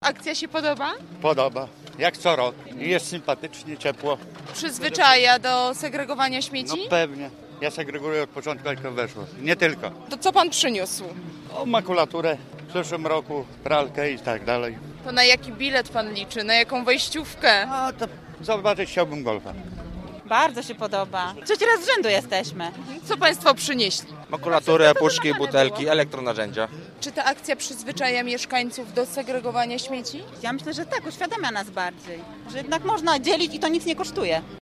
Akcja się podoba? Podoba, jak co rok. I jest sympatycznie, ciepło. Przyzwyczaja do segregowania No śmieci? pewnie. Ja segreguję od początku, jak to weszło. Nie tylko. To co pan przyniósł? O makulaturę w zeszłym roku, pralkę i tak dalej. To na jaki bilet pan liczy? Na jaką wejściówkę? A to zobaczyć chciałbym golfa. Bardzo się podoba. Trzeci raz z rzędu jesteśmy. Co państwo przynieśli? Makulaturę, puszki, butelki, elektronarzędzia. Czy ta akcja przyzwyczaja mieszkańców do segregowania śmieci? Ja myślę, że tak, uświadamia nas bardziej. Że jednak można dzielić i to nic nie kosztuje.